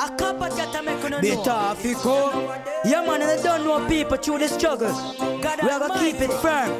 A couple that I make no Bit off it come. Yeah man, and I don't know people through the struggle. We gotta keep it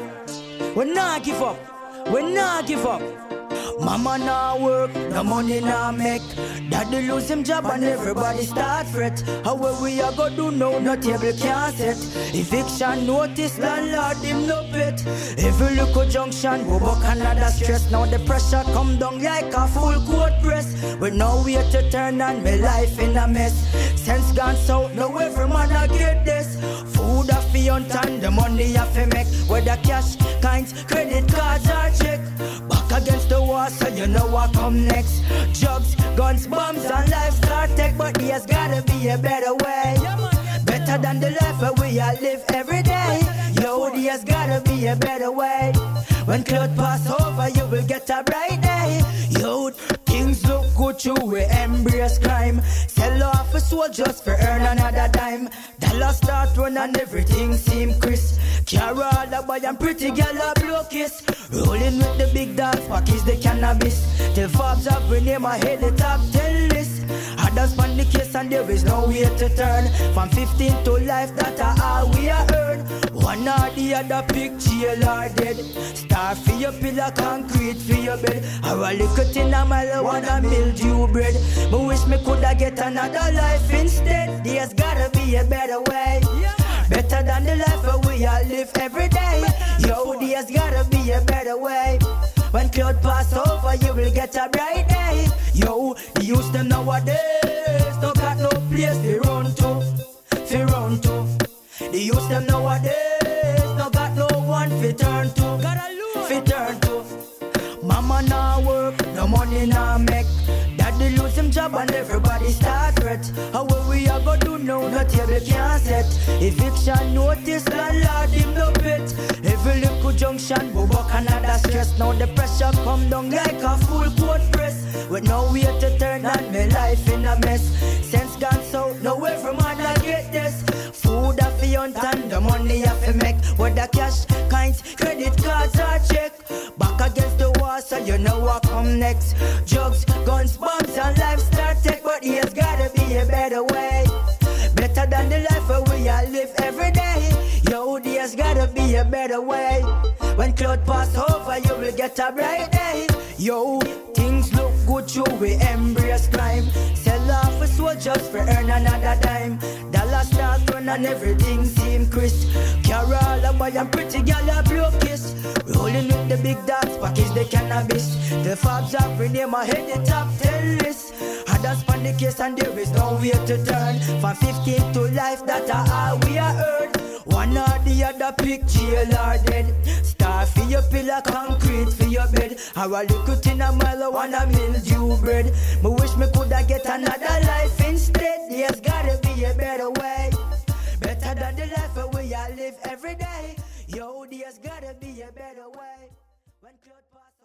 firm. We not give up. We not give up. Mama nah work, no money nah make. Daddy lose him job and everybody start fret. How we a go do now, no table can't set. Eviction notice, landlord him no pet. Every little junction, go back another stress. Now the pressure come down like a full court press. With no way to turn and my life in a mess. Sense gone south, now every man a get this. Food a fi hunt and the money a fi make. Whether cash, kinds, credit cards or check. Back against the wall, so you know what come next. Drugs, guns, bombs, and lifestyle tech. But there's gotta be a better way. Better than the life where we all live every day. Yo, there's gotta be a better way. When cloud pass over, you will get a bright day. Yo, things look good, you will embrace crime. Sell off a soul just for earn another dime. Dollar start run and everything seem crisp. Carol, the boy and pretty girl a blow kiss. Rolling with the big dogs, pockets the cannabis. The fobs up when name I hit the top 10 list. Others on the case and there is no way to turn. From 15 to life, that are all we are earned. One or the other pick jail or dead. Star for your pillar, concrete for your bed. Or a little tin a marijuana mildew bread. Me wish me coulda get another life instead. There's gotta be a better way. Better than the life where we all live every day. Yo, there's gotta be a better way. When cloud pass over, you will get a bright day. Yo, the youth them nowadays no got no place to run to, fi run to. The youth them nowadays no got no one fi turn to, fi turn to. Mama nah work, no money nah make. Daddy lose him job and everybody start fret. How we a go do now, no table can't set. Eviction notice, landlord him no pet. Every little junction, go back another stress. Now the pressure come down like a full court press. With no way to turn and my life in a mess. Sense gone south, now every man I get this. Food a fi hunt and the money a fi make. Whether cash, kinds, credit cards or check. Back against the wall, so you know what come next. Drugs, guns, bombs and lifestyle tech. But there's gotta be a better way. Better than the life where we all live every day. Yo, there's gotta be a better way. When cloud pass over, you will get a bright day. Yo, things look good, you will embrace crime. Sell off a soul just for earn another dime. Dollar start run and everything seem crisp. Carol, a boy and pretty girl a blow kiss. Rolling with the big dogs, package the cannabis. The fobs up rename I hit the top 10 list. Others on the case and there is no way to turn. From 15 to life, that are all we are earned. One or the other pick jail or dead. Star for your pillar, concrete for your bed. Or a little tin a marijuana mildew bread. Me wish me coulda get another life instead. There's gotta be a better way. Better than the life where we all live every day. Yo, there's gotta be a better way. When cloud pass